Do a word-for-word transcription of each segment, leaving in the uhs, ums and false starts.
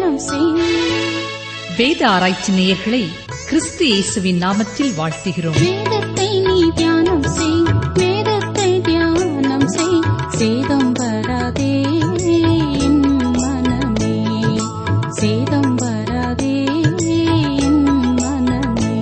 தியானம் செய். வேத ஆராய்ச்சி நேயர்களை கிறிஸ்து இயேசுவின் நாமத்தில் வாழ்த்துகிறோம். வேதத்தை நீ தியானம் செய், வேதத்தை தியானம் செய், சேதம் வராதே என் மனமே, சேதம் வராதே என் மனமே.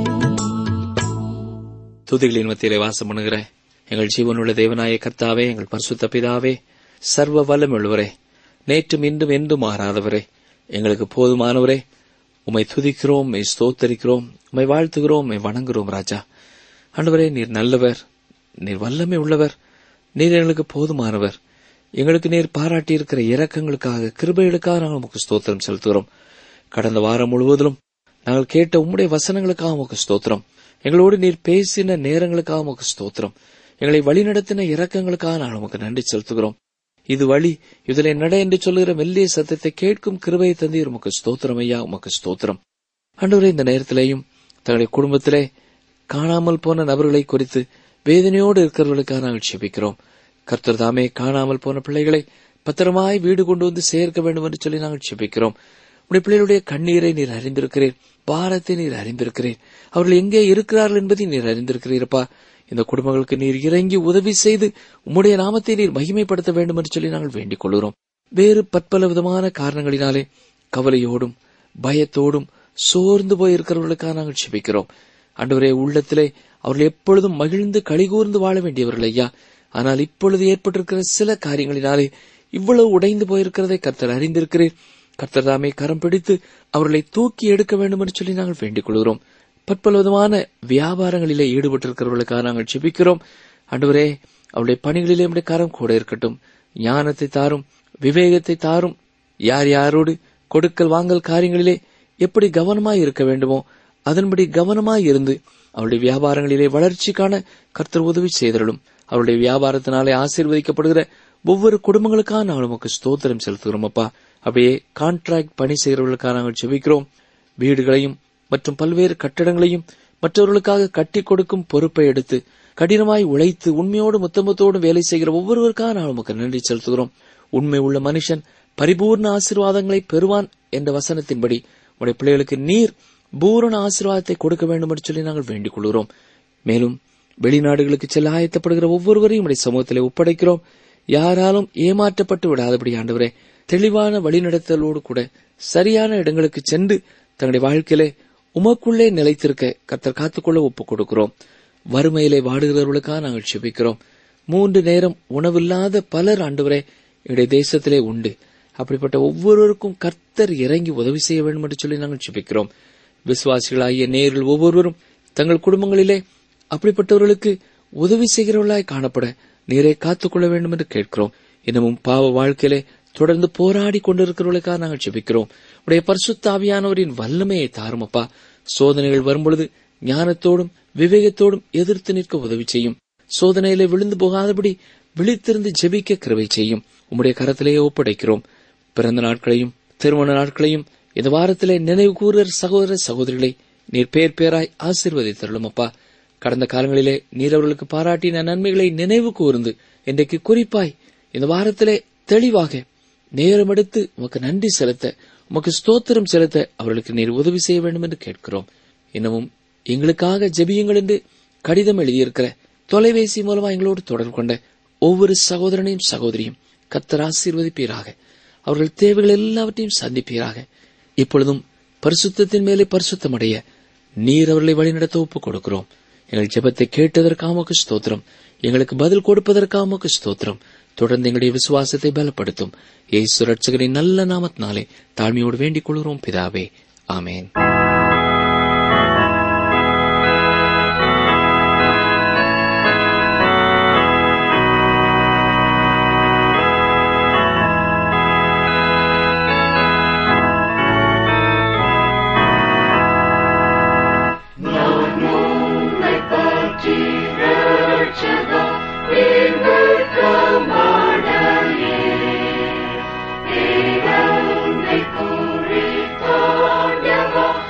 துதிகளின் மத்தியிலே வாசம் பண்ணுகிற எங்கள் ஜீவனுள்ள தேவனாய கர்த்தாவே, எங்கள் பரிசுத்த பிதாவே, சர்வ வல்லமையுள்ளவரே, நேற்றும் இன்றும் என்றும் மாறாதவரே, எங்களுக்கு போதுமானவரே, உம்மை துதிக்கிறோம், உம்மை ஸ்தோத்தரிக்கிறோம், உம்மை வாழ்த்துகிறோம், உம்மை வணங்குகிறோம். ராஜா ஆண்டவரே, நீர் நல்லவர், நீர் வல்லமை உள்ளவர், நீர் எங்களுக்கு போதுமானவர். எங்களுக்கு நீர் பாராட்டி இருக்கிற இரக்கங்களுக்காக, கிருபைகளுக்காக நாங்கள் உமக்கு ஸ்தோத்திரம் செலுத்துகிறோம். கடந்த வாரம் முழுவதிலும் நாங்கள் கேட்ட உம்முடைய வசனங்களுக்காக உமக்கு ஸ்தோத்திரம். எங்களோடு நீர் பேசின நேரங்களுக்காக உமக்கு ஸ்தோத்திரம். எங்களை வழிநடத்தின இரக்கங்களுக்காக நாங்கள் உமக்கு நன்றி செலுத்துகிறோம். இது வழி, இதிலே நட என்று சொல்லுகிற மெல்லிய சத்தத்தை கேட்கும் கிருபையை தந்தீர், உமக்கு ஸ்தோத்திரம் ஐயா, உமக்கு ஸ்தோத்திரம். ஆண்டவரே, இந்த நேரத்திலேயும் தங்களுடைய குடும்பத்திலே காணாமல் போன நபர்களை குறித்து வேதனையோடு இருக்கிறவர்களுக்காக நாங்கள் ஜெபிக்கிறோம். கர்த்தர் தாமே காணாமல் போன பிள்ளைகளை பத்திரமாய் வீடு கொண்டு வந்து சேர்க்க வேண்டும் என்று சொல்லி நாங்கள் ஜெபிக்கிறோம். உடைய பிள்ளைகளுடைய கண்ணீரை நீர் அறிந்திருக்கிறேன், பாரத்தை நீர் அறிந்திருக்கிறேன், அவர்கள் எங்கே இருக்கிறார்கள் என்பதை நீர் அறிந்திருக்கிறீரப்பா. இந்த குடும்பங்களுக்கு நீர் இறங்கி உதவி செய்து உம்முடைய நாமத்தை நீர் மகிமைப்படுத்த வேண்டும் என்று சொல்லி நாங்கள் வேண்டிக் கொள்கிறோம். வேறு பற்பல விதமான காரணங்களினாலே கவலையோடும் பயத்தோடும் சோர்ந்து போய் இருக்கிறவர்களுக்காக நாங்கள் ஜெபிக்கிறோம். ஆண்டவரே, உள்ளத்திலே அவர்கள் எப்பொழுதும் மகிழ்ந்து களிகூர்ந்து வாழ வேண்டியவர்கள் ஐயா. ஆனால் இப்பொழுது ஏற்பட்டிருக்கிற சில காரியங்களினாலே இவ்வளவு உடைந்து போயிருக்கிறதை கர்த்தர் அறிந்திருக்கிறேன். கர்த்தர் தாமே கரம் பிடித்து அவர்களை தூக்கி எடுக்க வேண்டும் என்று சொல்லி நாங்கள் வேண்டிக் கொள்கிறோம். பற்பல விதமான வியாபாரங்களிலே ஈடுபட்டிருக்கிறவர்களுக்காக நாங்கள் ஜெபிக்கிறோம். ஆண்டவரே, அவருடைய பணிகளிலே நம்முடைய கரம் கூட இருக்கட்டும். ஞானத்தை தாரும், விவேகத்தை தாரும். யார் யாரோடு கொடுக்கல் வாங்கல் காரியங்களிலே எப்படி கவனமாய் இருக்க வேண்டுமோ அதன்படி கவனமாய் இருந்து அவருடைய வியாபாரங்களிலே வளர்ச்சி காண கர்த்தர் உதவி செய்தருளும். அவருடைய வியாபாரத்தினாலே ஆசீர்வதிக்கப்படுகிற ஒவ்வொரு குடும்பங்களுக்காக நாங்கள் நமக்கு ஸ்தோத்திரம் செலுத்துகிறோம் அப்பா. அப்படியே கான்ட்ராக்ட் பணி செய்கிறவர்களுக்காக நாங்கள் ஜெபிக்கிறோம். வீடுகளையும் மற்றும் பல்வேறு கட்டடங்களையும் மற்றவர்களுக்காக கட்டி கொடுக்கும் பொறுப்பை எடுத்து கடினமாய் உழைத்து உண்மையோடு முத்தமத்தோடு வேலை செய்கிற ஒவ்வொருவருக்காக நான் நமக்கு நன்றி செலுத்துகிறோம். உண்மை உள்ள மனுஷன் பரிபூர்ண ஆசீர்வாதங்களை பெறுவான் என்ற வசனத்தின்படி உடைய பிள்ளைகளுக்கு நீர் பூரண ஆசீர்வாதத்தை கொடுக்க வேண்டும் என்று சொல்லி நாங்கள் வேண்டிக் கொள்கிறோம். மேலும் வெளிநாடுகளுக்கு செல்ல ஆயத்தப்படுகிற ஒவ்வொருவரையும் உடைய சமூகத்திலே ஒப்படைக்கிறோம். யாராலும் ஏமாற்றப்பட்டு விடாதபடி ஆண்டவரே, தெளிவான வழிநடத்தலோடு கூட சரியான இடங்களுக்கு சென்று தங்களுடைய வாழ்க்கையிலே உமக்குள்ளே நிலைத்திருக்க கர்த்தர் காத்துக்கொள்ள ஒப்புக் கொடுக்கிறோம். வறுமையிலே வாடுகிறவர்களுக்காக நாங்கள் ஜெபிக்கிறோம். மூன்று நேரம் உணவில்லாத பலர் ஆண்டவரே எங்களுடைய தேசத்திலே உண்டு. அப்படிப்பட்ட ஒவ்வொருவருக்கும் கர்த்தர் இறங்கி உதவி செய்ய வேண்டும் என்று சொல்லி நாங்கள் ஜெபிக்கிறோம். விசுவாசிகளாகிய நேரில் ஒவ்வொருவரும் தங்கள் குடும்பங்களிலே அப்படிப்பட்டவர்களுக்கு உதவி செய்கிறவர்களாய் காணப்பட நீரை காத்துக்கொள்ள வேண்டும் என்று கேட்கிறோம். இன்னமும் பாவ வாழ்க்கையிலே தொடர்ந்து போராடி கொண்டிருக்கிறவர்களுக்காக நாங்கள் ஜெபிக்கிறோம். உடைய பரிசுத்த ஆவியானவரின் வல்லமையை தாருமப்பா. சோதனைகள் வரும்பொழுது ஞானத்தோடும் விவேகத்தோடும் எதிர்த்து நிற்க உதவி செய்யும். சோதனையிலே விழுந்து போகாதபடி விழித்திருந்து ஜெபிக்க கிருபை செய்யும். உம்முடைய கரத்திலேயே ஒப்படைக்கிறோம். பிறந்த நாட்களையும் திருமண நாட்களையும் இந்த வாரத்திலே நினைவு கூறுகிற சகோதர சகோதரிகளை நீர் பேர் பேராய் ஆசீர்வதித்தருளும் அப்பா. கடந்த காலங்களிலே நீர் அவர்களுக்கு பாராட்டின நன்மைகளை நினைவு கூர்ந்து இன்றைக்கு குறிப்பாய் இந்த வாரத்திலே தெளிவாக நேரமெடுத்து உமக்கு நன்றி செலுத்த, உமக்கு ஸ்தோத்திரம் செலுத்த அவர்களுக்கு நீர் உதவி செய்ய வேண்டும் என்று கேட்கிறோம். இன்னமும் எங்களுக்காக ஜெபியுங்கள் என்று கடிதம் எழுதியிருக்கிற தொலைபேசி மூலமா எங்களோடு தொடர்பு கொண்ட ஒவ்வொரு சகோதரனையும் சகோதரியும் கர்த்தர் ஆசீர்வதிப்பீராக. அவர்கள் தேவைகள் எல்லாவற்றையும் சந்திப்பீராக. இப்பொழுதும் பரிசுத்தத்தின் மேலே பரிசுத்தமடைய நீர் அவர்களை வழிநடத்த ஒப்புக் கொடுக்கிறோம். எங்கள் ஜெபத்தை கேட்டதற்காக உமக்கு ஸ்தோத்திரம். எங்களுக்கு பதில் கொடுப்பதற்காக உமக்கு ஸ்தோத்திரம். தொடர்ந்து எங்களுடைய விசுவாசத்தை பலப்படுத்தும். இயேசு ரட்சகரின் நல்ல நாமத்தினாலே தாழ்மையோடு வேண்டிக் கொள்கிறோம் பிதாவே, ஆமேன். Come on.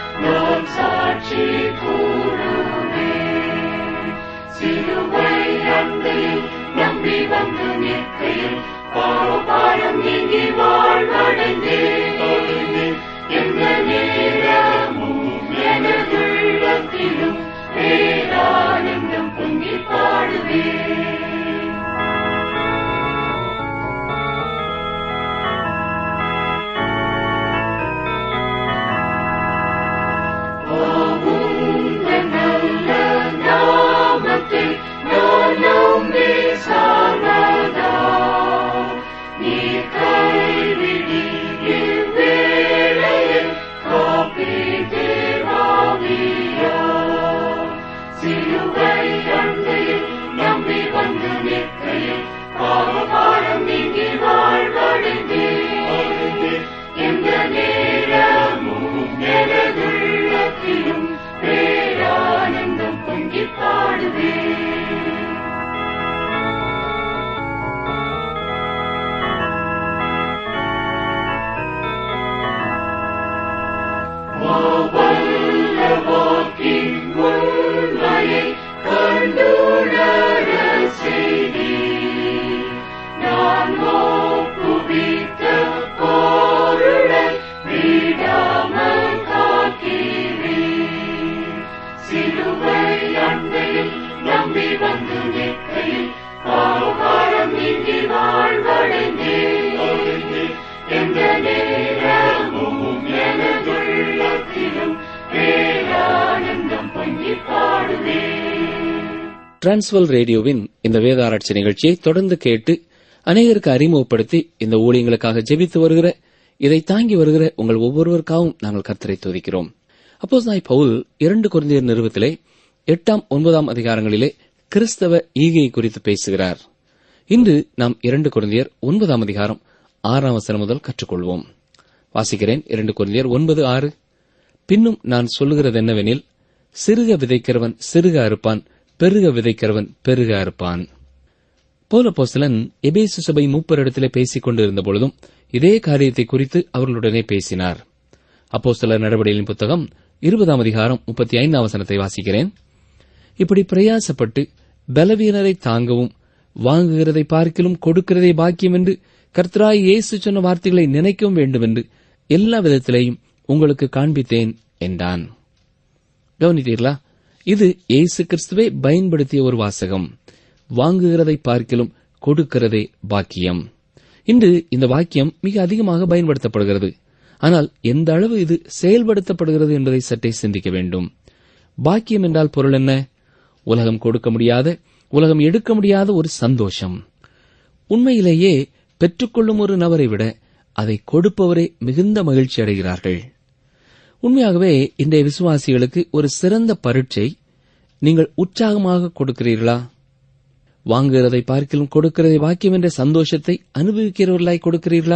டிரான்ஸ்வல் ரேடியோவின் இந்த வேத ஆராய்ச்சி நிகழ்ச்சியை தொடர்ந்து கேட்டு அநேகருக்கு அறிமுகப்படுத்தி இந்த ஊழியங்களுக்காக ஜெபித்து வருகிற, இதை தாங்கி வருகிற உங்கள் ஒவ்வொருவருக்காகவும் நாங்கள் கர்த்தரை துதிக்கிறோம். அப்போஸ்தலனாகிய பவுல் இரண்டு கொரிந்தியர் நிருபத்திலே எட்டாம் ஒன்பதாம் அதிகாரங்களிலே கிறிஸ்தவ ஈகை குறித்து பேசுகிறார். இன்று நாம் இரண்டு கொரிந்தியர் ஒன்பதாம் அதிகாரம் ஆறாம் வசனம் முதல் கற்றுக்கொள்வோம். வாசிக்கிறேன். இரண்டு கொரிந்தியர் ஒன்பது ஆறு. பின்னும் நான் சொல்லுகிறது என்னவெனில், சிறுக விதைக்கிறவன் சிறுக அறுப்பான், பெருக விதைக்கிறவன் பெருக அறுப்பான். பவுல் அப்போஸ்தலன் எபேசு சபை மூப்பரிடத்திலே பேசிக் கொண்டிருந்த பொழுதும் இதே காரியத்தை குறித்து அவர்களுடனே பேசினார். அப்போஸ்தலர் நடவடிக்கைகளின் புத்தகம் இருபதாம் அதிகாரம் முப்பத்தி ஐந்தாம் வசனத்தை வாசிக்கிறேன். இப்படி பிரயாசப்பட்டு பலவீனரை தாங்கவும் வாங்குகிறதை பார்க்கிலும் கொடுக்கிறதை பாக்கியம் என்று கர்த்தராய் இயேசு சொன்ன வார்த்தைகளை நினைக்கவும் வேண்டும் என்று எல்லா விதத்திலேயும் உங்களுக்கு காண்பித்தேன் என்றான். கவனித்தீர்களா? இது இயேசு கிறிஸ்துவை பயன்படுத்திய ஒரு வாசகம். வாங்குகிறதை பார்க்கிலும் கொடுக்கிறதே பாக்கியம். இன்று இந்த வாக்கியம் மிக அதிகமாக பயன்படுத்தப்படுகிறது. ஆனால் எந்த அளவு இது செயல்படுத்தப்படுகிறது என்பதை சற்றே சிந்திக்க வேண்டும். பாக்கியம் என்றால் பொருள் என்ன? உலகம் கொடுக்க முடியாத, உலகம் எடுக்க முடியாத ஒரு சந்தோஷம். உண்மையிலேயே பெற்றுக்கொள்ளும் ஒரு நபரை விட அதை கொடுப்பவரே மிகுந்த மகிழ்ச்சி அடைகிறார்கள். உண்மையாகவே இன்றைய விசுவாசிகளுக்கு ஒரு சிறந்த பரீட்சை, நீங்கள் உற்சாகமாக கொடுக்கிறீர்களா? வாங்குகிறதை பார்க்கிலும் கொடுக்கிறதை பாக்கியம் என்ற சந்தோஷத்தை அனுபவிக்கிறவர்களாய் கொடுக்கிறீர்களா?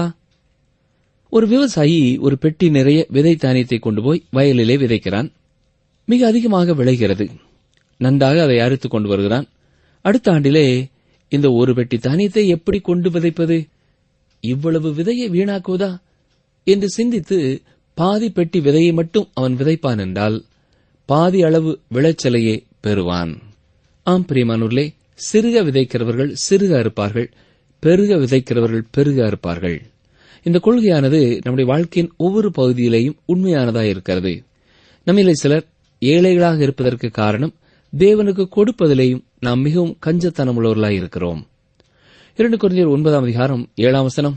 ஒரு விவசாயி ஒரு பெட்டி நிறைய விதை தானியத்தை கொண்டு போய் வயலிலே விதைக்கிறான். மிக அதிகமாக விளைகிறது. நன்றாக அதை அறுத்துக் கொண்டு வருகிறான். அடுத்த ஆண்டிலே இந்த ஒரு பெட்டி தானியத்தை எப்படி கொண்டு விதைப்பது? இவ்வளவு விதையை வீணாக்குவதா என்று சிந்தித்து பாதி பெட்டி விதையை மட்டும் அவன் விதைப்பான் என்றால் பாதி அளவு விளைச்சலையே பெறுவான். ஆம் பிரியமானோர்களே, சிறுக விதைக்கிறவர்கள் சிறுக அறுப்பார்கள், பெருக விதைக்கிறவர்கள் பெருக அறுப்பார்கள். இந்த கொள்கையானது நம்முடைய வாழ்க்கையின் ஒவ்வொரு பகுதியிலேயும் உண்மையானதாக இருக்கிறது. நம்மிலே சிலர் ஏழைகளாக இருப்பதற்கு காரணம் தேவனுக்கு கொடுப்பதிலேயும் நாம் மிகவும் கஞ்சத்தனம் உள்ளவர்களாக இருக்கிறோம். இரண்டு கொரிந்தியர் ஒன்பதாம் அதிகாரம் ஏழாம் வசனம்.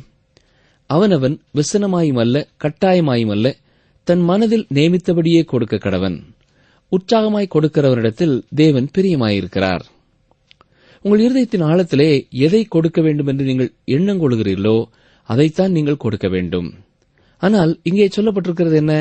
அவனவன் விசனமாயும் அல்ல கட்டாயமாயும் அல்ல, தன் மனதில் நியமித்தபடியே கொடுக்க கடவன். உற்சாகமாய் கொடுக்கிறவரிடத்தில் தேவன் பிரியமாயிருக்கிறார். உங்கள் இருதயத்தின் ஆழத்திலே எதை கொடுக்க வேண்டும் என்று நீங்கள் எண்ணம் கொள்கிறீர்களோ அதைத்தான் நீங்கள் கொடுக்க வேண்டும். ஆனால் இங்கே சொல்லப்பட்டிருக்கிறது என்ன?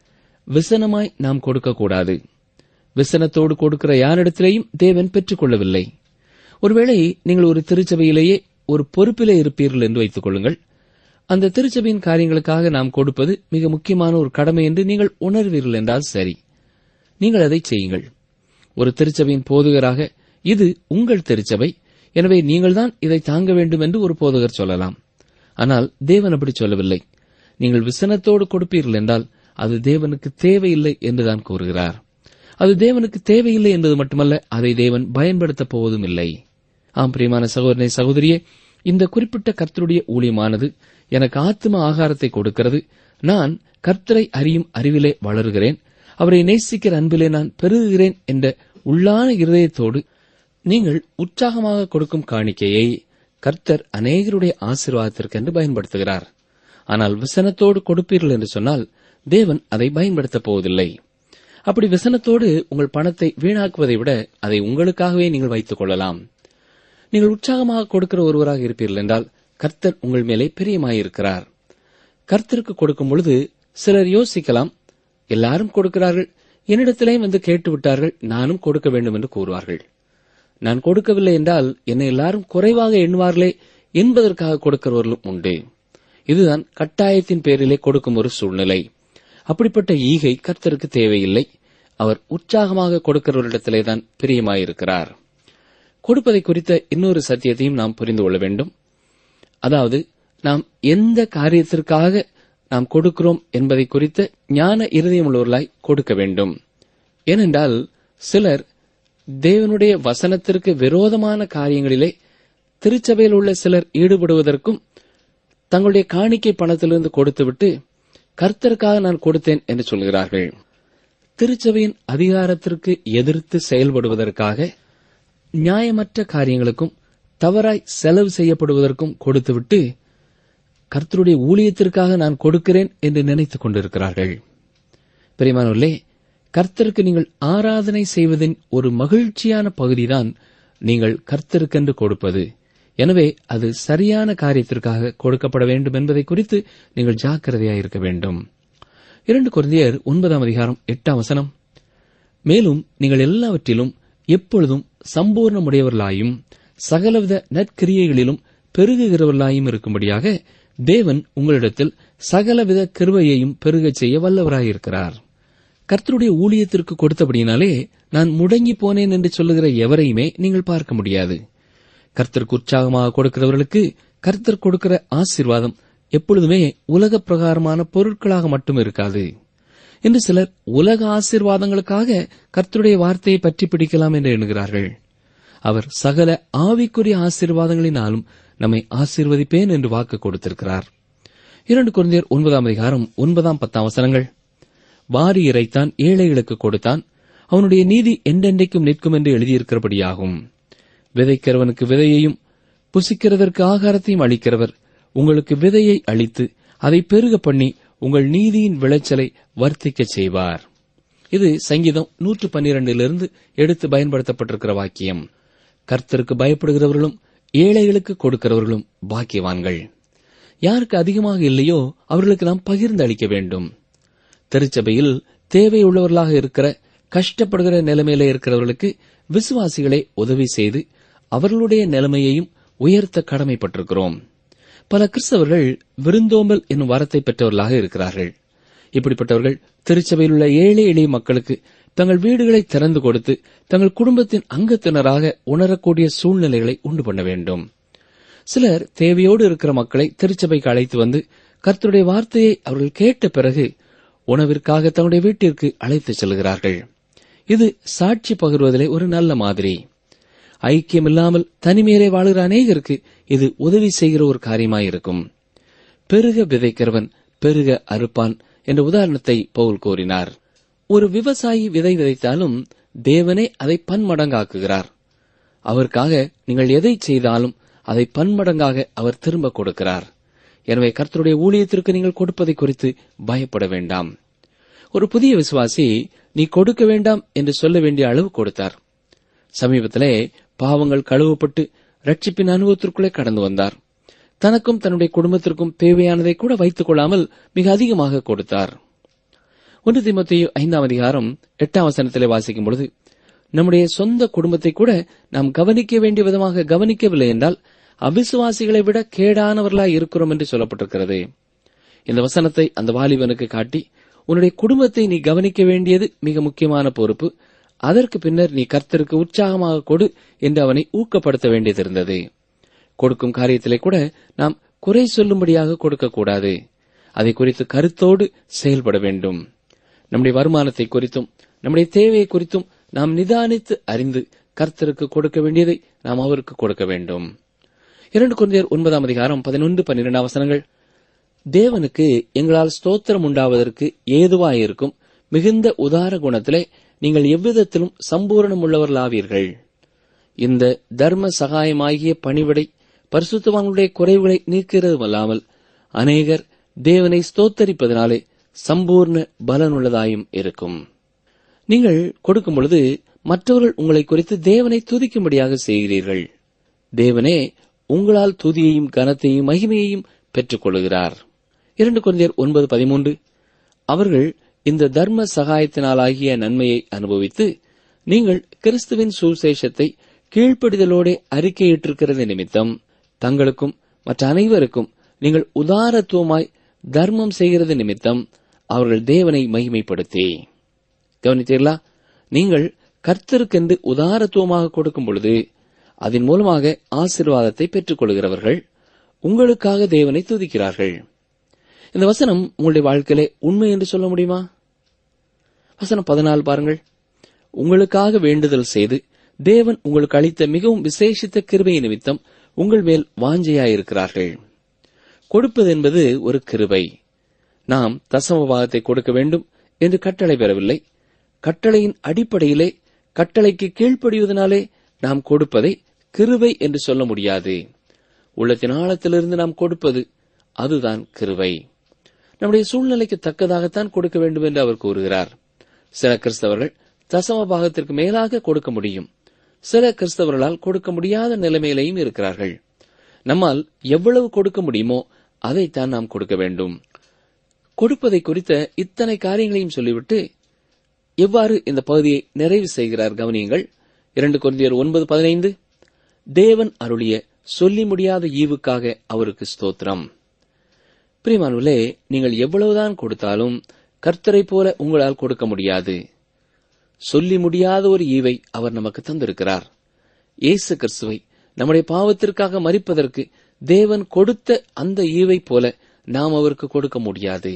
விசனமாய் நாம் கொடுக்கக்கூடாது. விசனத்தோடு கொடுக்கிற யாரிடத்திலேயும் தேவன் பெற்றுக் கொள்ளவில்லை. ஒருவேளை நீங்கள் ஒரு திருச்சபையிலேயே ஒரு பொறுப்பிலே இருப்பீர்கள் என்று வைத்துக் கொள்ளுங்கள். அந்த திருச்சபையின் காரியங்களுக்காக நாம் கொடுப்பது மிக முக்கியமான ஒரு கடமை என்று நீங்கள் உணர்வீர்கள் என்றால் சரி, நீங்கள் அதை செய்யுங்கள். ஒரு திருச்சபையின் போதகராக இது உங்கள் திருச்சபை, எனவே நீங்கள்தான் இதை தாங்க வேண்டும் என்று ஒரு போதகர் சொல்லலாம். ஆனால் தேவன் அப்படி சொல்லவில்லை. நீங்கள் விசனத்தோடு கொடுப்பீர்கள் என்றால் அது தேவனுக்கு தேவையில்லை என்றுதான் கூறுகிறார். அது தேவனுக்கு தேவையில்லை என்பது மட்டுமல்ல, அதை தேவன் பயன்படுத்தப் போவதும் இல்லை. ஆம் பிரியமான சகோதரனே சகோதரியே, இந்த குறிப்பிட்ட கர்த்தருடைய ஊழியமானது எனக்கு ஆத்தும ஆகாரத்தை கொடுக்கிறது. நான் கர்த்தரை அறியும் அறிவிலே வளருகிறேன், அவரை நேசிக்கிற அன்பிலே நான் பெருகுகிறேன் என்ற உள்ளான இருதயத்தோடு நீங்கள் உற்சாகமாக கொடுக்கும் காணிக்கையை கர்த்தர் அநேகருடைய ஆசீர்வாதத்திற்கென்று பயன்படுத்துகிறார். ஆனால் விசனத்தோடு கொடுப்பீர்கள் என்று சொன்னால் தேவன் அதை பயன்படுத்தப் போவதில்லை. அப்படி விசனத்தோடு உங்கள் பணத்தை வீணாக்குவதை விட அதை உங்களுக்காகவே நீங்கள் வைத்துக் கொள்ளலாம். நீங்கள் உற்சாகமாக கொடுக்கிற ஒருவராக இருப்பீர்கள் என்றால் கர்த்தர் உங்கள் மேலே பிரியமாயிருக்கிறார். கர்த்தருக்கு கொடுக்கும் பொழுது சிலர் யோசிக்கலாம், எல்லாரும் கொடுக்கிறார்கள், என்னிடத்திலேயும் வந்து கேட்டுவிட்டார்கள், நானும் கொடுக்க வேண்டும் என்று கூறுவார்கள். நான் கொடுக்கவில்லை என்றால் என்னை எல்லாரும் குறைவாக எண்ணுவார்களே என்பதற்காக கொடுக்கிறவர்களும் உண்டு. இதுதான் கட்டாயத்தின் பேரிலே கொடுக்கும் ஒரு சூழ்நிலை. அப்படிப்பட்ட ஈகை கர்த்தருக்கு தேவையில்லை. அவர் உற்சாகமாக கொடுக்கிறவரிடத்திலேதான் பிரியமாயிருக்கிறார். கொடுப்பதை குறித்த இன்னொரு சத்தியத்தையும் நாம் புரிந்து கொள்ள வேண்டும். அதாவது, நாம் எந்த காரியத்திற்காக நாம் கொடுக்கிறோம் என்பதை குறித்த ஞான இருதயமுள்ளவர்களாய் கொடுக்க வேண்டும். ஏனென்றால் சிலர் தேவனுடைய வசனத்திற்கு விரோதமான காரியங்களிலே திருச்சபையில் உள்ள சிலர் ஈடுபடுவதற்கும் தங்களுடைய காணிக்கை பணத்திலிருந்து கொடுத்துவிட்டு கர்த்தருக்காக நான் கொடுத்தேன் என்று சொல்கிறார்கள். திருச்சபையின் அதிகாரத்திற்கு எதிர்த்து செயல்படுவதற்காக நியாயமற்ற காரியங்களுக்கும் தவறாய் செலவு செய்யப்படுவதற்கும் கொடுத்துவிட்டு கர்த்தருடைய ஊழியத்திற்காக நான் கொடுக்கிறேன் என்று நினைத்துக் கொண்டிருக்கிறார்கள். பிரியமானவர்களே, கர்த்தருக்கு நீங்கள் ஆராதனை செய்வதின் ஒரு மகிழ்ச்சியான பகுதிதான் நீங்கள் கர்த்தருக்கென்று கொடுப்பது. எனவே அது சரியான காரியத்திற்காக கொடுக்கப்பட வேண்டும் என்பதை குறித்து நீங்கள் ஜாக்கிரதையாயிருக்க வேண்டும். இரண்டு கொரிந்தியர் ஒன்பதாம் அதிகாரம் எட்டாம் வசனம், மேலும் நீங்கள் எல்லாவற்றிலும் எப்பொழுதும் சம்பூர்ணமுடையவர்களாயும் சகலவித நற்கிரியைகளிலும் பெருகுகிறவர்களாயும் இருக்கும்படியாக தேவன் உங்களிடத்தில் சகலவித கிருபையையும் பெருகச் செய்ய வல்லவராயிருக்கிறார். கர்த்தருடைய ஊழியத்திற்கு கொடுத்தபடியினாலே நான் முடங்கி போனேன் என்று சொல்லுகிற எவரையுமே நீங்கள் பார்க்க முடியாது. கர்த்தருக்கு உற்சாகமாக கொடுக்கிறவர்களுக்கு கர்த்தர் கொடுக்கிற ஆசீர்வாதம் எப்பொழுதுமே உலக பிரகாரமான பொருட்களாக மட்டும் இருக்காது. இன்று சிலர் உலக ஆசீர்வாதங்களுக்காக கர்த்தருடைய வார்த்தையை பற்றி பிடிக்கலாம் என்று எண்ணுகிறார்கள். அவர் சகல ஆவிக்குரிய ஆசீர்வாதங்களினாலும் நம்மை ஆசீர்வதிப்பேன் என்று வாக்கு கொடுத்திருக்கிறார். இரண்டு கொரிந்தியர் ஒன்பதாம் அதிகாரம் ஒன்பதாம் பத்தாம் வசனங்கள், வாரி இறைத்தான் ஏழைகளுக்கு கொடுத்தான், அவனுடைய நீதி என்றென்றைக்கும் நிற்கும் என்று எழுதியிருக்கிறபடியாகும். விதைக்கிறவனுக்கு விதையையும் புசிக்கிறதற்கு ஆகாரத்தையும் அளிக்கிறவர் உங்களுக்கு விதையை அளித்து அதை பெருக பண்ணி உங்கள் நீதியின் விளைச்சலை வர்த்திக்கச் செய்வார். இது சங்கீதம் நூற்று பன்னிரண்டிலிருந்து எடுத்து பயன்படுத்தப்பட்டிருக்கிற வாக்கியம். கர்த்தருக்கு பயப்படுகிறவர்களும் ஏழைகளுக்கு கொடுக்கிறவர்களும் பாக்கியவான்கள். யாருக்கு அதிகமாக இல்லையோ அவர்களுக்கு நாம் பகிர்ந்து அளிக்க வேண்டும். திருச்சபையில் தேவையுள்ளவர்களாக இருக்கிற கஷ்டப்படுகிற நிலைமையில இருக்கிறவர்களுக்கு விசுவாசிகளை உதவி செய்து அவர்களுடைய நிலைமையையும் உயர்த்த கடமைப்பட்டிருக்கிறோம். பல கிறிஸ்தவர்கள் விருந்தோம்பல் என்னும் வரத்தை பெற்றவர்களாக இருக்கிறார்கள். இப்படிப்பட்டவர்கள் திருச்சபையில் உள்ள ஏழை எளிய மக்களுக்கு தங்கள் வீடுகளை திறந்து கொடுத்து தங்கள் குடும்பத்தின் அங்கத்தினராக உணரக்கூடிய சூழ்நிலைகளை உண்டு பண்ண வேண்டும். சிலர் தேவையோடு இருக்கிற மக்களை திருச்சபைக்கு அழைத்து வந்து கர்த்தருடைய வார்த்தையை அவர்கள் கேட்ட பிறகு உணவிற்காக தங்களுடைய வீட்டிற்கு அழைத்துச் செல்கிறார்கள். இது சாட்சி பகிர்வதிலே ஒரு நல்ல மாதிரி. ஐக்கியமில்லாமல் தனிமையிலே வாழுகிற அநேகருக்கு இது உதவி செய்கிற ஒரு காரியமாயிருக்கும். பெருக விதைக்கிறவன் பெருக அறுப்பான் என்ற உதாரணத்தை பவுல் கூறினார். ஒரு விவசாயி விதை விதைத்தாலும் தேவனே அதை பன்மடங்காக்குகிறார். அவருக்காக நீங்கள் எதை செய்தாலும் அதை பன்மடங்காக அவர் திரும்ப கொடுக்கிறார். எனவே கர்த்தருடைய ஊழியத்திற்கு நீங்கள் கொடுப்பதை குறித்து பயப்பட வேண்டாம். ஒரு புதிய விசுவாசி நீ கொடுக்க வேண்டாம் என்று சொல்ல வேண்டிய அளவு கொடுத்தார். சமீபத்திலே பாவங்கள் கழுவப்பட்டு ரட்சிப்பின் அனுபவத்திற்குள்ளே கடந்து வந்தார். தனக்கும் தன்னுடைய குடும்பத்திற்கும் தேவையானதை கூட வைத்துக் கொள்ளாமல் மிக அதிகமாக கொடுத்தார். ஒன்று தீமோத்தேயு ஐந்தாம் அதிகாரம் எட்டாம் வசனத்திலே வாசிக்கும் பொழுது, நம்முடைய சொந்த குடும்பத்தை கூட நாம் கவனிக்க வேண்டிய விதமாக கவனிக்கவில்லை என்றால் அவிசுவாசிகளை விட கேடானவர்களாய் இருக்கிறோம் என்று சொல்லப்பட்டிருக்கிறது. இந்த வசனத்தை அந்த வாலிபனுக்கு காட்டி, உன்னுடைய குடும்பத்தை நீ கவனிக்க வேண்டியது மிக முக்கியமான பொறுப்பு, அதற்கு பின்னர் நீ கர்த்தருக்கு உற்சாகமாக கொடு என்று அவனை ஊக்கப்படுத்த வேண்டியது இருந்தது. கொடுக்கும் காரியத்திலே கூட நாம் குறை சொல்லும்படியாக கொடுக்கக்கூடாது. அதை குறித்து கருத்தோடு செயல்பட வேண்டும். நம்முடைய வருமானத்தை குறித்தும் நம்முடைய தேவையை குறித்தும் நாம் நிதானித்து அறிந்து கர்த்தருக்கு கொடுக்க வேண்டியதை நாம் அவருக்கு கொடுக்க வேண்டும். இரண்டு கொரிந்தியர் ஒன்பதாம் அதிகாரம் பதினொன்று பன்னிரண்டாம் வசனங்கள், தேவனுக்கு எங்களால் ஸ்தோத்திரம் உண்டாவதற்கு ஏதுவாயிருக்கும் மிகுந்த உதார குணத்திலே நீங்கள் எவ்விதத்திலும் சம்பூரணம் உள்ளவர்களாவீர்கள். இந்த தர்ம சகாயமாகிய பணிவிடை பரிசுத்தவான்களுடைய குறைவுகளை நீக்கிறதுமல்லாமல் அநேகர் தேவனை ஸ்தோத்தரிப்பதனாலே சம்பூர்ண பலனுள்ளதாயும் இருக்கும். நீங்கள் கொடுக்கும் பொழுது மற்றவர்கள் உங்களை குறித்து தேவனை துதிக்கும்படியாக செய்கிறீர்கள். தேவனே உங்களால் துதியையும் கனத்தையும் மகிமையையும் பெற்றுக் கொள்கிறார். இரண்டு கொரிந்தியர் ஒன்பது பதிமூன்று, அவர்கள் இந்த தர்ம சகாயத்தினாலாகிய நன்மையை அனுபவித்து நீங்கள் கிறிஸ்துவின் சுவிசேஷத்தை கீழ்ப்படிதலோடு அறிக்கையிட்டிருக்கிறது நிமித்தம் தங்களுக்கும் மற்ற அனைவருக்கும் நீங்கள் உதாரத்துவமாய் தர்மம் செய்கிறது நிமித்தம் அவர்கள் தேவனை மகிமைப்படுத்தி. கவனித்தீர்களா? நீங்கள் கர்த்தருக்கென்று உதாரத்துவமாக கொடுக்கும் பொழுது அதன் மூலமாக ஆசீர்வாதத்தை பெற்றுக் கொள்கிறவர்கள் உங்களுக்காக தேவனை துதிக்கிறார்கள். இந்த வசனம் உங்களுடைய வாழ்க்கையிலே உண்மை என்று சொல்ல முடியுமா? வசனம் பதினாலு பாருங்கள். உங்களுக்காக வேண்டுதல் செய்து தேவன் உங்களுக்கு அளித்த மிகவும் விசேஷித்த கிருபை நிமித்தம் உங்கள் மேல் வாஞ்சையாயிருக்கிறார்கள். கொடுப்பது என்பது ஒரு கிருபை. நாம் தசம பாகத்தை கொடுக்க வேண்டும் என்று கட்டளை பெறவில்லை. கட்டளையின் அடிப்படையிலே கட்டளைக்கு கீழ்ப்படிவதனாலே நாம் கொடுப்பதை கிருபை என்று சொல்ல முடியாது. உள்ளத்தின் ஆழத்திலிருந்து நாம் கொடுப்பது அதுதான் கிருபை. நம்முடைய சூழ்நிலைக்கு தக்கதாகத்தான் கொடுக்க வேண்டும் என்று அவர் கூறுகிறார். சில கிறிஸ்தவர்கள் தசம பாகத்திற்கு மேலாக கொடுக்க முடியும். சில கிறிஸ்தவர்களால் கொடுக்க முடியாத நிலைமையிலையும் இருக்கிறார்கள். நம்மால் எவ்வளவு கொடுக்க முடியுமோ அதைத்தான் நாம் கொடுக்க வேண்டும். கொடுப்பதை குறித்த இத்தனை காரியங்களையும் சொல்லிவிட்டு எவ்வாறு இந்த பகுதியை நிறைவு செய்கிறார் கவனியுங்கள். இரண்டு கொரிந்தியர் ஒன்பது பதினைந்து, தேவன் அருளிய சொல்லி முடியாத ஈவுக்காக அவருக்கு ஸ்தோத்திரம். பிரியமானவர்களே, நீங்கள் எவ்வளவுதான் கொடுத்தாலும் கர்த்தரை போல உங்களால் கொடுக்க முடியாது. சொல்லி முடியாத ஒரு ஈவை அவர் நமக்கு தந்திருக்கிறார். இயேசு கிறிஸ்துவை நம்முடைய பாவத்திற்காக மரிப்பதற்கு தேவன் கொடுத்த அந்த ஈவை போல நாம் அவருக்கு கொடுக்க முடியாது.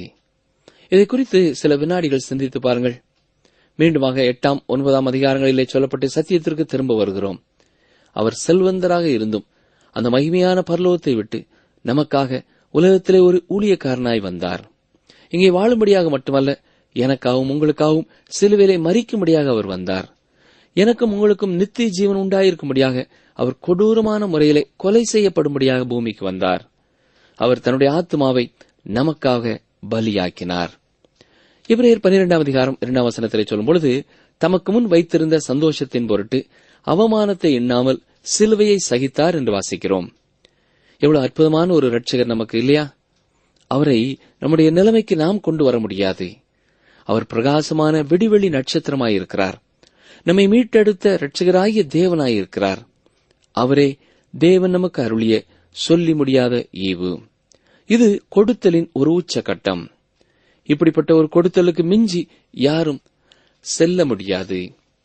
இதை குறித்து சில வினாடிகள் சிந்தித்து பாருங்கள். மீண்டுமாக எட்டாம் ஒன்பதாம் அதிகாரங்களிலே சொல்லப்பட்ட சத்தியத்திற்கு திரும்ப வருகிறோம். அவர் செல்வந்தராக இருந்தும் அந்த மகிமையான பரலோகத்தை விட்டு நமக்காக உலகத்திலே ஒரு ஊழியக்காரனாய் வந்தார். இங்கே வாழும்படியாக மட்டுமல்ல, எனக்காகவும் உங்களுக்காகவும் சிலுவையிலே மரிக்கும்படியாக அவர் வந்தார். எனக்கும் உங்களுக்கும் நித்திய ஜீவன் உண்டாயிருக்கும்படியாக அவர் கொடூரமான முறையிலே கொலை செய்யப்படும்படியாக பூமிக்கு வந்தார். அவர் தன்னுடைய ஆத்மாவை நமக்காக பலியாக்கினார். எபிரேயர் பன்னிரெண்டாம் அதிகாரம் இரண்டாம் வசனத்திலே சொல்லும் பொழுது, தமக்கு முன் வைத்திருந்த சந்தோஷத்தின் பொருட்டு அவமானத்தை எண்ணாமல் சிலுவையை சகித்தார் என்று வாசிக்கிறோம். எவ்வளவு அற்புதமான ஒரு இரட்சகர் நமக்கு இல்லையா? அவரை நம்முடைய நிலைமைக்கு நாம் கொண்டு வர முடியாது. அவர் பிரகாசமான விடிவெளி நட்சத்திரமாயிருக்கிறார். நம்மை மீட்டெடுத்த இரட்சகராகிய தேவனாயிருக்கிறார். அவரே தேவன் நமக்கு அருளிய சொல்லி முடியாத ஈவு. இது கொடுத்தலின் ஒரு உச்சகட்டம். இப்படிப்பட்ட ஒரு கொடுத்தலுக்கு மிஞ்சி யாரும் செல்ல முடியாது.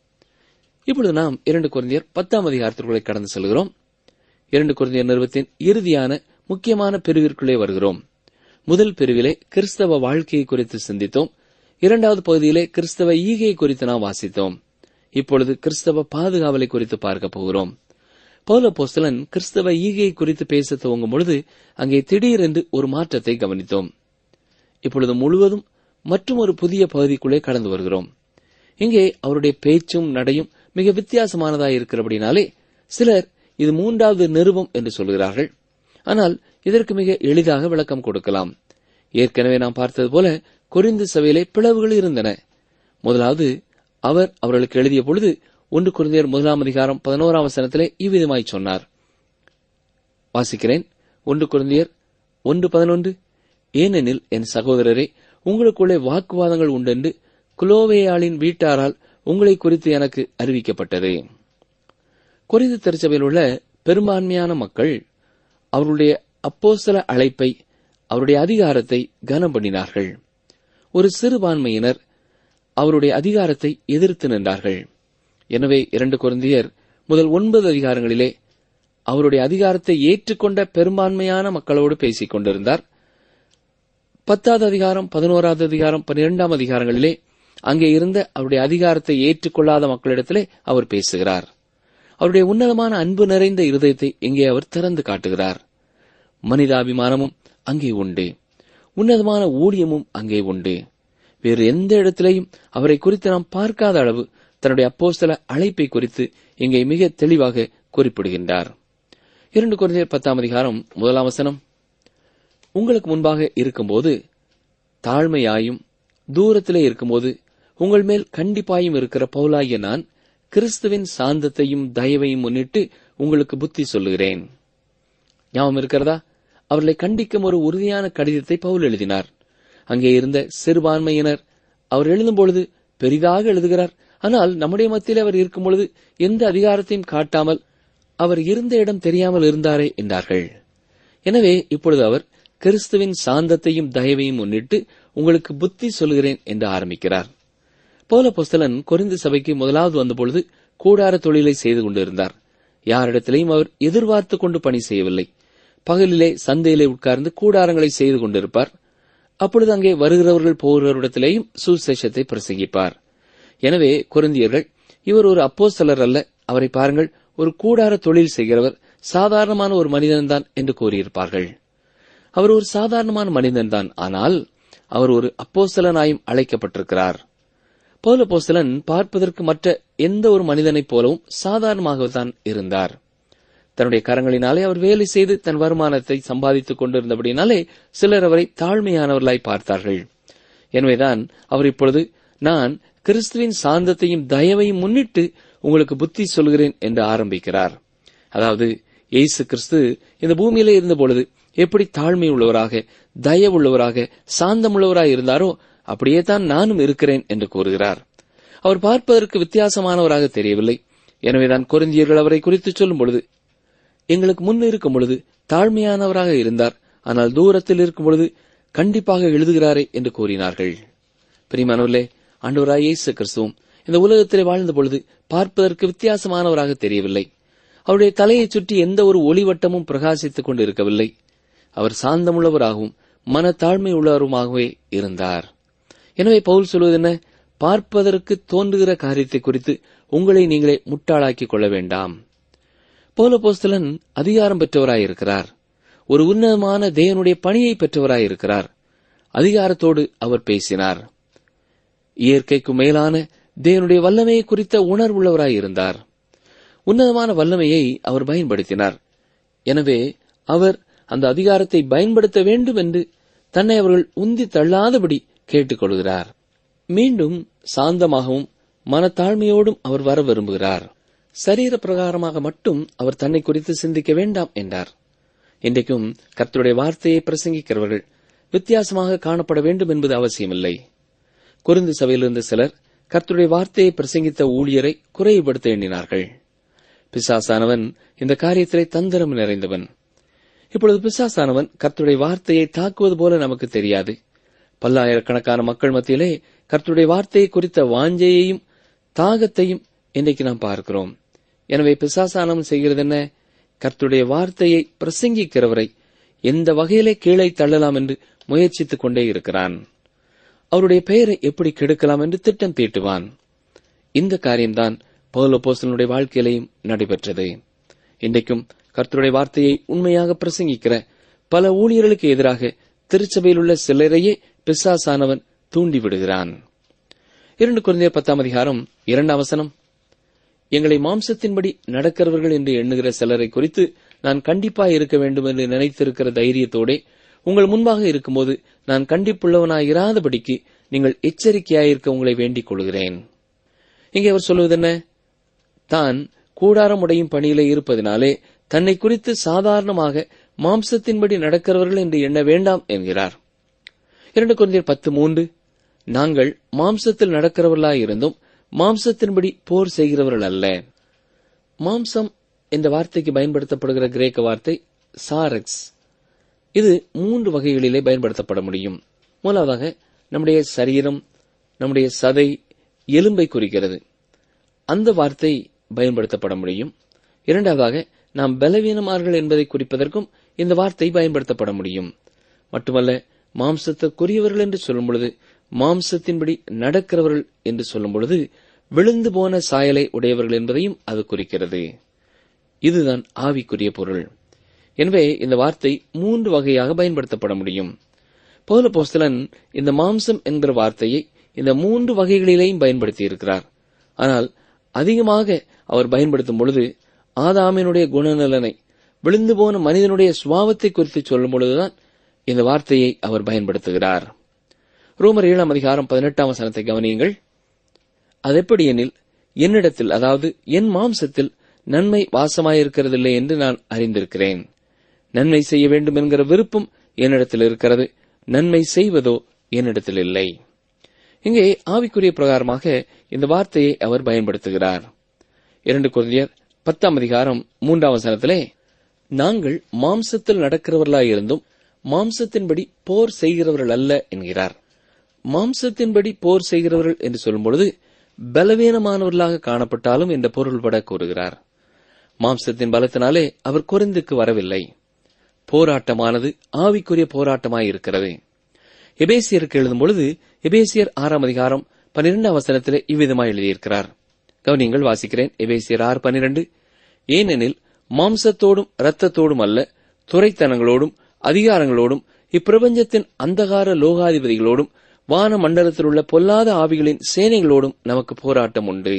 இப்பொழுது நாம் இரண்டு கொரிந்தியர் பத்தாம் அதிகாரத்திற்குள்ளே கடந்து செல்கிறோம். இரண்டு கொரிந்தியர் நிறுவத்தின் இறுதியான முக்கியமான பிரிவிற்குள்ளே வருகிறோம். முதல் பிரிவிலே கிறிஸ்தவ வாழ்க்கையை குறித்து சிந்தித்தோம். இரண்டாவது பகுதியிலே கிறிஸ்தவ ஈகையை குறித்து நாம் வாசித்தோம். இப்பொழுது கிறிஸ்தவ பாதுகாவலை குறித்து பார்க்க போகிறோம். பவுல் அப்போஸ்தலன் கிறிஸ்தவ ஈகையை குறித்து பேச துவங்கும் பொழுது அங்கே திடீரென்று ஒரு மாற்றத்தை கவனித்தோம். இப்பொழுது முழுவதும் மற்றும் ஒரு புதிய பகுதிக்குள்ளே கடந்து வருகிறோம். இங்கே அவருடைய பேச்சும் நடையும் மிக வித்தியாசமானதாக இருக்கிறபடினாலே சிலர் இது மூன்றாவது நிருபம் என்று சொல்கிறார்கள். ஆனால் இதற்கு மிக எளிதாக விளக்கம் கொடுக்கலாம். ஏற்கனவே நாம் பார்த்தது போல கொரிந்து சபையிலே பிளவுகள் இருந்தன. முதலாவது அவர் அவர்களுக்கு எழுதிய பொழுது ஒன்று கொரிந்தியர் முதலாம் அதிகாரம் பதினோராம் வசனத்திலே இவ்விதமாய் சொன்னார். வாசிக்கிறேன். ஒன்று கொரிந்தியர் ஒன்று பதினொன்று, ஏனெனில் என் சகோதரரே, உங்களுக்குள்ளே வாக்குவாதங்கள் உண்டென்று குலோவேயாளின் வீட்டாரால் உங்களை குறித்து எனக்கு அறிவிக்கப்பட்டது. கொரிந்து திருச்சபையில் உள்ள பெரும்பான்மையான மக்கள் அவருடைய அப்போஸ்தல அழைப்பை, அவருடைய அதிகாரத்தை கனம் பண்ணினார்கள். ஒரு சிறுபான்மையினர் அவருடைய அதிகாரத்தை எதிர்த்து நின்றார்கள். எனவே இரண்டு கொரிந்தியர் முதல் ஒன்பது அதிகாரங்களிலே அவருடைய அதிகாரத்தை ஏற்றுக்கொண்ட பெரும்பான்மையான மக்களோடு பேசிக் கொண்டிருந்தார். பத்தாவது அதிகாரம், பதினோராவது அதிகாரம், பன்னிரெண்டாம் அதிகாரங்களிலே அங்கே இருந்த அவருடைய அதிகாரத்தை ஏற்றுக்கொள்ளாத மக்களிடத்திலே அவர் பேசுகிறார். அவருடைய உன்னதமான அன்பு நிறைந்த இருதயத்தை இங்கே அவர் திறந்து காட்டுகிறார். மனிதாபிமானமும் அங்கே உண்டு. உன்னதமான ஊழியமும் அங்கே உண்டு. வேறு எந்த இடத்திலேயும் அவரை குறித்து நாம் பார்க்காத அளவு தன்னுடைய அப்போஸ்தல அழைப்பை குறித்து இங்கே மிக தெளிவாக குறிப்பிடுகின்றார். இரண்டு கொரிந்தியர் பத்தாம் அதிகாரம் முதலாம் வசனம், உங்களுக்கு முன்பாக இருக்கும்போது தாழ்மையாயும் தூரத்திலே இருக்கும்போது உங்கள் மேல் கண்டிப்பாயும் இருக்கிற பவுலாகிய நான் கிறிஸ்துவின் சாந்தத்தையும் தயவையும் முன்னிட்டு உங்களுக்கு புத்தி சொல்லுகிறேன். ஞாபகம் இருக்கிறதா? அவர்களை கண்டிக்கும் ஒரு உறுதியான கடிதத்தை பவுல் எழுதினார். அங்கே இருந்த சிறுபான்மையினர் அவர் எழுதும்பொழுது பெரிதாக எழுதுகிறார். ஆனால் நம்முடைய மத்தியில் அவர் இருக்கும் பொழுது எந்த அதிகாரத்தையும் காட்டாமல் அவர் இருந்த இடம் தெரியாமல் இருந்தாரே என்றார்கள். எனவே இப்பொழுது அவர் கிறிஸ்துவின் சாந்தத்தையும் தயவையும் முன்னிட்டு உங்களுக்கு புத்தி சொல்கிறேன் என்று ஆரம்பிக்கிறார். பவுல் அப்போஸ்தலன் கொரிந்து சபைக்கு முதலாவது வந்தபொழுது கூடார தொழிலை செய்து கொண்டிருந்தார். யாரிடத்திலையும் அவர் எதிர்பார்த்து கொண்டு பணி செய்யவில்லை. பகலிலே சந்தையிலே உட்கார்ந்து கூடாரங்களை செய்து கொண்டிருப்பார். அப்பொழுது அங்கே வருகிறவர்கள் போகிறவரிடத்திலேயும் சுசேஷத்தை பிரசங்கிப்பார். எனவே கொரிந்தியர்கள், இவர் ஒரு அப்போஸ்தலர் அல்ல, அவரை பாருங்கள், ஒரு கூடார தொழில் செய்கிறவர், சாதாரணமான ஒரு மனிதன்தான் என்று கூறியிருப்பார்கள். அவர் ஒரு சாதாரணமான மனிதன்தான், ஆனால் அவர் ஒரு அப்போஸ்தலனாயும் அழைக்கப்பட்டிருக்கிறார். பவுல் அப்போஸ்தலன் பார்ப்பதற்கு மற்ற எந்த ஒரு மனிதனைப் போலவும் சாதாரணமாகத்தான் இருந்தார். தன்னுடைய கரங்களினாலே அவர் வேலை செய்து தன் வருமானத்தை சம்பாதித்துக் கொண்டிருந்தபடினாலே சிலர் அவரை தாழ்மையானவர்களாய் பார்த்தார்கள். எனவேதான் அவர் இப்பொழுது, நான் கிறிஸ்துவின் சாந்தத்தையும் தயவையும் முன்னிட்டு உங்களுக்கு புத்தி சொல்கிறேன் என்று ஆரம்பிக்கிறார். அதாவது இயேசு கிறிஸ்து இந்த பூமியிலே இருந்தபொழுது எப்படி தாழ்மை உள்ளவராக, தயவுள்ளவராக, சாந்தமுள்ளவராக இருந்தாரோ அப்படியே தான் நானும் இருக்கிறேன் என்று கூறுகிறார். அவர் பார்ப்பதற்கு வித்தியாசமானவராக தெரியவில்லை. எனவேதான் கொரிந்தியர்கள் அவரை குறித்து சொல்லும் பொழுது, எங்களுக்கு முன் இருக்கும் பொழுது தாழ்மையானவராக இருந்தார், ஆனால் தூரத்தில் இருக்கும் பொழுது கண்டிப்பாக எழுதுகிறாரே என்று கூறினார்கள். பிரியமானவர்களே, ஆண்டவராய் இயேசு கிறிஸ்துவும் இந்த உலகத்திலே வாழ்ந்த பொழுது பார்ப்பதற்கு வித்தியாசமானவராக தெரியவில்லை. அவருடைய தலையை சுற்றி எந்த ஒரு ஒளிவட்டமும் பிரகாசித்துக் கொண்டு இருக்கவில்லை. அவர் சாந்தமுள்ளவராகவும் மனத்தாழ்மை உள்ளவருமாகவே இருந்தார். எனவே பவுல் சொல்வது என்ன? பார்ப்பதற்கு தோன்றுகிற காரியத்தை குறித்து உங்களை நீங்களே முட்டாளாக்கிக் கொள்ள வேண்டாம். பவுலப்போஸ்தலன் அதிகாரம் பெற்றவராயிருக்கிறார். ஒரு உன்னதமான தேவனுடைய பணியை பெற்றவராயிருக்கிறார். அதிகாரத்தோடு அவர் பேசினார். இயற்கைக்கு மேலான தேவனுடைய வல்லமையை குறித்த உணர்வுள்ளவராயிருந்தார். உன்னதமான வல்லமையை அவர் பயன்படுத்தினார். எனவே அவர் அந்த அதிகாரத்தை பயன்படுத்த வேண்டும் என்று தன்னை அவர்கள் உந்தி தள்ளாதபடி கேட்டுக்கொள்கிறார். மீண்டும் சாந்தமாகவும் மனத்தாழ்மையோடும் அவர் வர விரும்புகிறார். சரீர பிரகாரமாக மட்டும் அவர் தன்னை குறித்து சிந்திக்க வேண்டாம் என்றார். இன்றைக்கும் கர்த்தருடைய வார்த்தையை பிரசங்கிக்கிறவர்கள் வித்தியாசமாக காணப்பட வேண்டும் என்பது அவசியமில்லை. கொரிந்து சபையிலிருந்த சிலர் கர்த்தருடைய வார்த்தையை பிரசங்கித்த ஊழியரை குறைவுபடுத்த எண்ணினார்கள். பிசாசானவன் இந்த காரியத்திலே தந்திரம் நிறைந்தவன். இப்பொழுது பிசாசானவன் கர்த்தருடைய வார்த்தையை தாக்குவது போல நமக்கு தெரியாது. பல்லாயிரக்கணக்கான மக்கள் மத்தியிலே கர்த்தருடைய வார்த்தையை குறித்த வாஞ்சையையும் தாகத்தையும் இன்றைக்கு நாம் பார்க்கிறோம். எனவே பிசாசானவன் செய்கிறது என்ன? கர்த்தருடைய வார்த்தையை பிரசங்கிக்கிறவரை எந்த வகையிலே கீழே தள்ளலாம் என்று முயற்சித்துக் கொண்டே இருக்கிறான். அவருடைய பெயரை எப்படி கெடுக்கலாம் என்று திட்டம் தீட்டுவான். இந்த காரியம்தான் பவுலப்போஸ்தலனுடைய வாழ்க்கையிலேயும் நடைபெற்றது. இன்றைக்கும் கர்த்தருடைய வார்த்தையை உண்மையாக பிரசங்கிக்கிற பல ஊழியர்களுக்கு எதிராக திருச்சபையில் உள்ள சிலரையே பிசாசானவன் தூண்டிவிடுகிறான். இரண்டு கொரிந்தியர் பத்தாம் அதிகாரம் இரண்டாம் வசனம், எங்களை மாம்சத்தின்படி நடக்கிறவர்கள் என்று எண்ணுகிற சிலரை குறித்து நான் கண்டிப்பாய் இருக்க வேண்டும் என்று நினைத்திருக்கிற தைரியத்தோட உங்கள் முன்பாக இருக்கும்போது நான் கண்டிப்புள்ளவனாயிராதபடிக்கு நீங்கள் எச்சரிக்கையாயிருக்க உங்களை வேண்டிக் கொள்கிறேன். இங்கே அவர் சொல்வது என்ன? தான் கூடாரம் உடையும் பணியிலே இருப்பதினாலே தன்னை குறித்து சாதாரணமாக மாம்சத்தின்படி நடக்கிறவர்கள் என்று எண்ண வேண்டாம் என்கிறார். இரண்டு கொரிந்தியர் பத்து மூன்று, நாங்கள் மாம்சத்தில் நடக்கிறவர்களாயிருந்தும் மாம்சத்தின்படி போர் செய்கிறவர்கள் அல்ல. மாம்சம் என்ற வார்த்தைக்கு பயன்படுத்தப்படுகிற கிரேக்க வார்த்தை சாரெக்ஸ். இது மூன்று வகைகளிலே பயன்படுத்தப்பட முடியும். முதலாவதாக நம்முடைய சரீரம், நம்முடைய சதை, எலும்பை குறிக்கிறது. அந்த வார்த்தை பயன்படுத்தப்பட முடியும். இரண்டாவதாக நாம் பலவீனமார்கள் என்பதை குறிப்பதற்கும் இந்த வார்த்தை பயன்படுத்தப்பட முடியும். மட்டுமல்ல, மாம்சத்திற்குரியவர்கள் என்று சொல்லும் பொழுது, மாம்சத்தின்படி நடக்கிறவர்கள் என்று சொல்லும் பொழுது விழுந்து போன சாயலை உடையவர்கள் என்பதையும் அது குறிக்கிறது. இதுதான் ஆவிக்குரிய பொருள். எனவே இந்த வார்த்தை மூன்று வகையாக பயன்படுத்தப்பட முடியும். பவுலப்போஸ்தலன் இந்த மாம்சம் என்கிற வார்த்தையை இந்த மூன்று வகைகளிலேயும் பயன்படுத்தி இருக்கிறார். ஆனால் அதிகமாக அவர் பயன்படுத்தும் பொழுது ஆதாமினுடைய குணநலனை, விழுந்து போன மனிதனுடைய சுபாவத்தை குறித்து சொல்லும் பொழுதுதான் இந்த வார்த்தையை அவர் பயன்படுத்துகிறார். ரோமர் ஏழாம் அதிகாரம் பதினெட்டாம் வசனத்தை கவனியுங்கள். அதெப்படி எனில், என்னிடத்தில், அதாவது என் மாம்சத்தில் நன்மை வாசமாயிருக்கிறதில்லை என்று நான் அறிந்திருக்கிறேன். நன்மை செய்ய வேண்டும் என்கிற விருப்பம் என்னிடத்தில் இருக்கிறது, நன்மை செய்வதோ என்னிடத்தில் இல்லை. இங்கே ஆவிக்குரிய பிரகாரமாக இந்த வார்த்தையை அவர் பயன்படுத்துகிறார். இரண்டு கொரிந்தியர் பத்தாம் அதிகாரம் மூன்றாம் வசனத்திலே, நாங்கள் மாம்சத்தில் நடக்கிறவர்களாயிருந்தும் மாம்சத்தின்படி போர் செய்கிறவர்கள் அல்ல என்கிறார். மாம்சத்தின்படி போர் செய்கிறவர்கள் என்று சொல்லும் பொழுது பலவீனமானவர்களாக காணப்பட்டாலும் என்ற பொருள்பட கூறுகிறார். மாம்சத்தின் பலத்தினாலே அவர் கொரிந்துக்கு வரவில்லை. போராட்டமானது ஆவிக்குரிய போராட்டமாயிருக்கிறது. எபேசியருக்கு எழுதும் பொழுது எபேசியர் ஆறாம் அதிகாரம் பன்னிரெண்டாம் வசனத்திலே இவ்விதமாய் எழுதியிருக்கிறார். கவனியங்கள், வாசிக்கிறேன். எபேசியர் ஆறு பன்னிரண்டு, ஏனெனில் மாம்சத்தோடும் இரத்தத்தோடும் அல்ல, துரைத்தனங்களோடும் அதிகாரங்களோடும் இப்பிரபஞ்சத்தின் அந்தகார லோகாதிபதிகளோடும் வான மண்டலத்தில் உள்ள பொல்லாத ஆவிகளின் சேனைகளோடும் நமக்கு போராட்டம் உண்டு.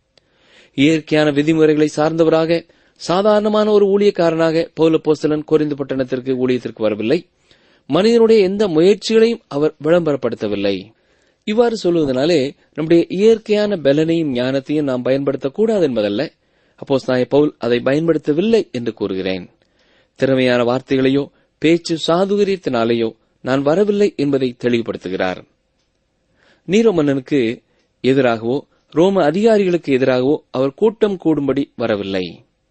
இயற்கையான விதிமுறைகளை சார்ந்தவராக சாதாரணமான ஒரு ஊழியக்காரனாக பவுலப்போஸ்தலன் கொரிந்து பட்டணத்திற்கு ஊழியத்திற்கு வரவில்லை. மனிதனுடைய எந்த முயற்சிகளையும் அவர் விளம்பரப்படுத்தவில்லை. இவ்வாறு சொல்வதனாலே நம்முடைய இயற்கையான பலனையும் ஞானத்தையும் நாம் பயன்படுத்தக்கூடாது என்பதல்ல. அப்போஸ்தலனாகிய பவுல் அதை பயன்படுத்தவில்லை என்று கூறுகிறேன். திறமையான வார்த்தைகளையோ பேச்சு சாதுகரியத்தினாலேயோ நான் வரவில்லை என்பதை தெளிவுபடுத்துகிறார். நீரோ மன்னனுக்கு எதிராகவோ ரோம அதிகாரிகளுக்கு எதிராகவோ அவர் கூட்டம் கூடும்படி வரவில்லை.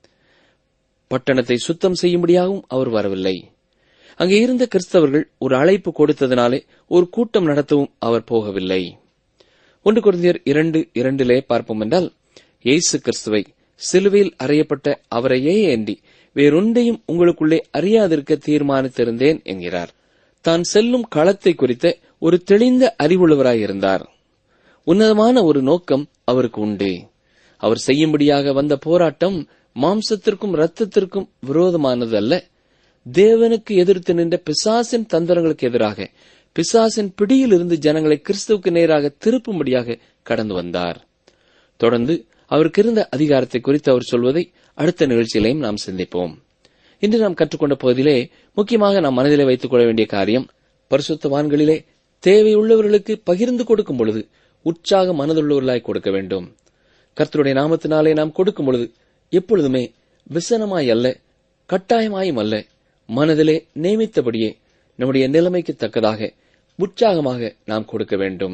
பட்டணத்தை சுத்தம் செய்யும்படியாகவும் அவர் வரவில்லை. அங்கே இருந்த கிறிஸ்தவர்கள் ஒரு அழைப்பு கொடுத்ததினாலே ஒரு கூட்டம் நடத்தவும் அவர் போகவில்லை. ஒன்று கொரிந்தியர் இரண்டு இரண்டிலே பார்ப்போம் என்றால், இயேசு கிறிஸ்துவை சிலுவையில் அறையப்பட்ட அவரையே ஏந்தி வேறொன்றையும் உங்களுக்குள்ளே அறியாதிருக்க தீர்மானித்திருந்தேன் என்கிறார். தான் செல்லும் களத்தை குறித்த ஒரு தெளிந்த அறிவுள்ளவராயிருந்தார். உன்னதமான ஒரு நோக்கம் அவருக்கு உண்டு. அவர் செய்யும்படியாக வந்த போராட்டம் மாம்சத்திற்கும் இரத்தத்திற்கும் விரோதமானது அல்ல, தேவனுக்கு எதிர்த்து நின்ற பிசாசின் தந்திரங்களுக்கு எதிராக பிசாசின் பிடியில் இருந்து ஜனங்களை கிறிஸ்துவுக்கு நேராக திருப்பும்படியாக கடந்து வந்தார். தொடர்ந்து அவருக்கு இருந்த அதிகாரத்தை குறித்து அவர் சொல்வதை அடுத்த நிகழ்ச்சியிலையும் நாம் சிந்திப்போம். இன்று நாம் கற்றுக்கொண்ட பகுதியிலே முக்கியமாக நாம் மனதிலே வைத்துக் கொள்ள வேண்டிய காரியம், பரிசுத்தவான்களிலே தேவையுள்ளவர்களுக்கு பகிர்ந்து கொடுக்கும் பொழுது உற்சாக மனதுள்ளவர்களாய் கொடுக்க வேண்டும். கர்த்தருடைய நாமத்தினாலே நாம் கொடுக்கும் பொழுது எப்பொழுதுமே விசனமாய் அல்ல, கட்டாயமாயும் அல்ல, மனதிலே நியமித்தபடியே நம்முடைய நிலைமைக்கு தக்கதாக உற்சாகமாக நாம் கொடுக்க வேண்டும்.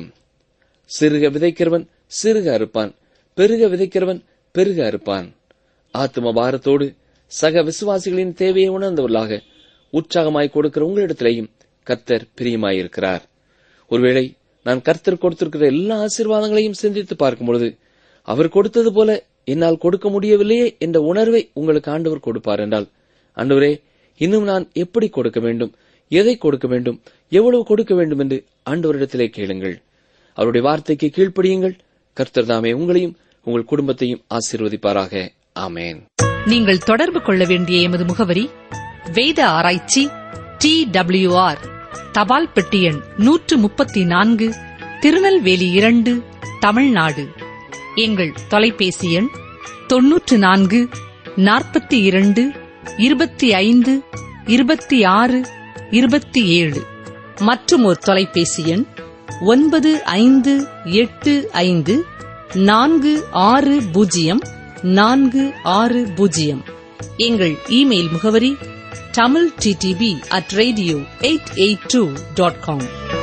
சிறுக விதைக்கிறவன் சிறுக அறுப்பான், பெருக விதைக்கிறவன் பெருக அறுப்பான். ஆத்ம பாரத்தோடு சக விசுவாசிகளின் தேவையை உணர்ந்தவர்களாக உற்சாகமாய் கொடுக்கிற உங்களிடத்திலேயும் கர்த்தர் பிரியமாயிருக்கிறார். ஒருவேளை நான் கர்த்தர் கொடுத்திருக்கிற எல்லா ஆசீர்வாதங்களையும் சிந்தித்து பார்க்கும் பொழுது அவர் கொடுத்தது போல என்னால் கொடுக்க முடியவில்லையே என்ற உணர்வை உங்களுக்கு ஆண்டவர் கொடுப்பார் என்றால், ஆண்டவரே, இன்னும் நான் எப்படி கொடுக்க வேண்டும், எதை கொடுக்க வேண்டும், எவ்வளவு கொடுக்க வேண்டும் என்று ஆண்டவரிடத்திலே கேளுங்கள். அவருடைய வார்த்தைக்கு கீழ்ப்படியுங்கள். கர்த்தர் தாமே உங்களையும் உங்கள் குடும்பத்தையும் ஆசீர்வதிப்பாராக. ஆமேன். நீங்கள் தொடர்பு கொள்ள வேண்டிய எமது முகவரி: வேத ஆராய்ச்சி, டி டபிள்யூ ஆர், தபால் பெட்டி எண் நூற்று முப்பத்தி நான்கு, திருநெல்வேலி இரண்டு, தமிழ்நாடு. எங்கள் தொலைபேசி எண் தொன்னூற்று நான்கு நாற்பத்தி இரண்டு இருபத்தி ஐந்து இருபத்தி ஆறு இருபத்தி ஏழு. மற்றும் ஒரு தொலைபேசி எண் ஒன்பது ஐந்து எட்டு ஐந்து நான்கு ஆறு பூஜ்ஜியம் நான்கு ஆறு பூஜ்ஜியம். எங்கள் இமெயில் முகவரி Tamil DTP at radio eight eight two dot com.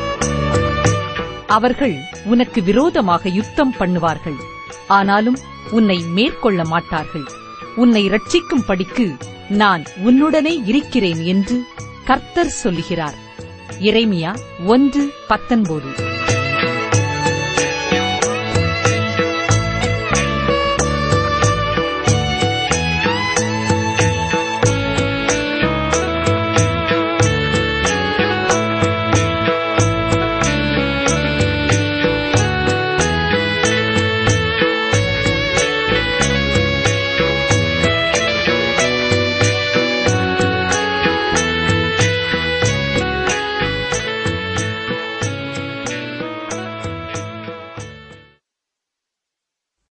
அவர்கள் உனக்கு விரோதமாக யுத்தம் பண்ணுவார்கள், ஆனாலும் உன்னை மேற்கொள்ள மாட்டார்கள். உன்னை ரட்சிக்கும் படிக்கு நான் உன்னுடனே இருக்கிறேன் என்று கர்த்தர் சொல்லுகிறார். எரேமியா ஒன்று பத்தொன்பது.